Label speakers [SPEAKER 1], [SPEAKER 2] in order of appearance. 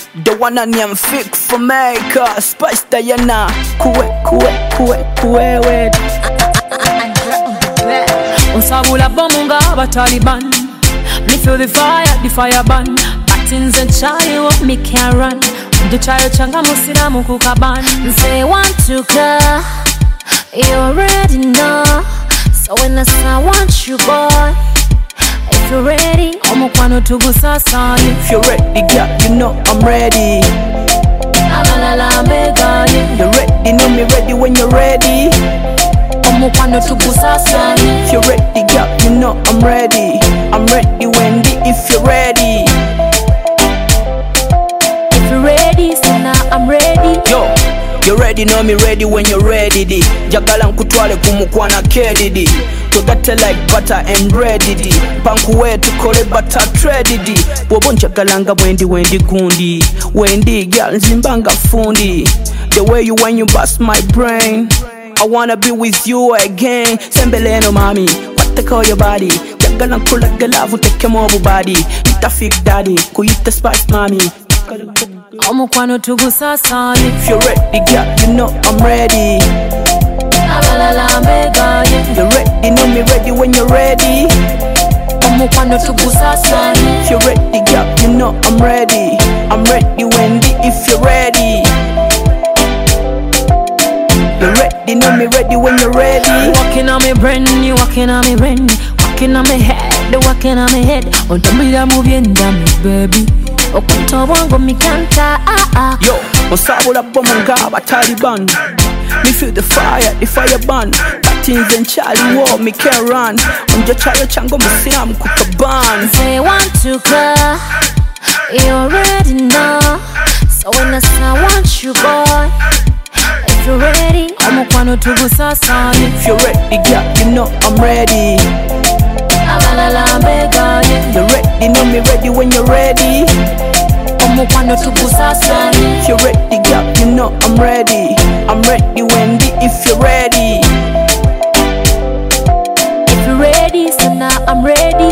[SPEAKER 1] The one I name Fix for Maker, Spice Diana, Kuwe wait.
[SPEAKER 2] Unsabula bomunga Taliban. Me feel the fire burn. Patins and Charlie what me can run. The child changa musina mukukaban.
[SPEAKER 3] Say want to go, you already know. So when I say I want you boy, if you're ready,
[SPEAKER 2] Omukwano tugusasa.
[SPEAKER 1] If you're ready, girl, you know I'm ready.
[SPEAKER 3] amalala mega
[SPEAKER 1] You're ready, know me ready when you're ready.
[SPEAKER 2] Omukwano tugusasa.
[SPEAKER 1] If you're ready, girl, you know I'm ready. I'm ready, Wendy, if you're ready.
[SPEAKER 3] If you're ready, so now I'm ready.
[SPEAKER 1] Yo, you ready, know me ready when you're ready. Di jagala nkutwale kumukwana kedidi. Tugate like butter and bread di. Pankuwe tukole butter trade di. Wobo njagalanga Wendy gundi. Wendy girl nzimbanga fundi. The way you when you bust my brain, I wanna be with you again. Sembeleno mami, what they call your body? Jagala nkula galavu teke mobu body. Ita fig daddy, kuyita spice mami.
[SPEAKER 2] Omukwano tugusasa.
[SPEAKER 1] If you're ready, girl, you know I'm ready.
[SPEAKER 3] amalala mega
[SPEAKER 1] You're ready, know me ready when you're ready.
[SPEAKER 2] Omukwano tugusasa.
[SPEAKER 1] If you're ready, girl, you know I'm ready. I'm ready, Wendy, if you're ready. You're ready, know me ready when you're ready.
[SPEAKER 2] Walking on me brain, you walking on me brain. Walking on me head, walking on me head. Ontambira mubyenda me baby.
[SPEAKER 3] Okuto wangu mikanta
[SPEAKER 1] Yo, Unsabula bomunga Taliban. Me feel the fire burn. Patins and Charlie war, me can run. Unja chayo chango musina mkukaban.
[SPEAKER 3] Say want to go, you already know. So when I say I want you boy, if you're ready,
[SPEAKER 2] Omukwano tugusasa.
[SPEAKER 1] If you're ready, girl, you know I'm ready.
[SPEAKER 3] amalala mega
[SPEAKER 1] You're ready, know me ready when you're ready.
[SPEAKER 2] Omukwano tugusasa.
[SPEAKER 1] If you're ready, girl, you know I'm ready. I'm ready, Wendy, if you're ready.
[SPEAKER 3] If you're ready, so now I'm ready.